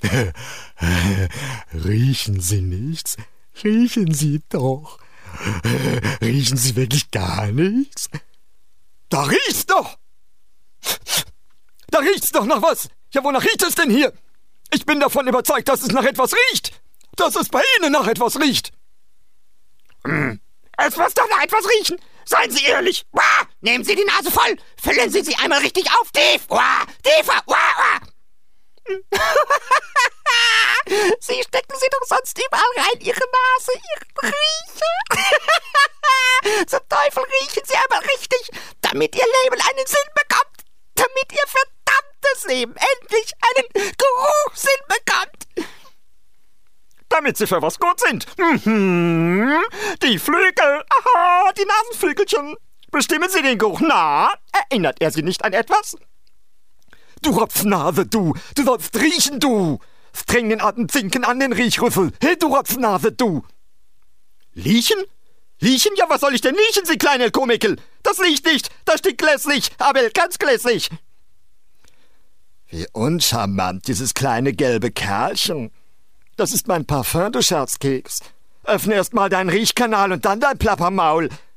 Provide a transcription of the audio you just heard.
Riechen Sie nichts? Riechen Sie doch. Riechen Sie wirklich gar nichts? Da riecht's doch! Da riecht's doch nach was! Ja, wonach riecht es denn hier? Ich bin davon überzeugt, dass es nach etwas riecht! Dass es bei Ihnen nach etwas riecht! Es muss doch nach etwas riechen! Seien Sie ehrlich! Wah! Nehmen Sie die Nase voll! Füllen Sie sie einmal richtig auf! Tief! Wah! Tiefer! Wah! Wah! Sie stecken sie doch sonst überall rein, Ihre Nase, Ihre Rieche. Zum Teufel riechen Sie einmal richtig, damit Ihr Leben einen Sinn bekommt. Damit Ihr verdammtes Leben endlich einen Geruchssinn bekommt. Damit sie für was gut sind. Die Flügel, aha, die Nasenflügelchen. Bestimmen Sie den Geruch. Na, erinnert er Sie nicht an etwas? Du Rotznase, du sollst riechen, du. Streng den Atem zinken an den Riechrüssel. Hey, du Rotznase, du. Liechen? Liechen? Ja, was soll ich denn liechen, Sie kleine Komikel? Das riecht nicht, das stinkt glässlich, Abel, ganz glässlich. Wie uncharmant, dieses kleine gelbe Kerlchen. Das ist mein Parfum, du Scherzkeks. Öffne erst mal deinen Riechkanal und dann dein Plappermaul.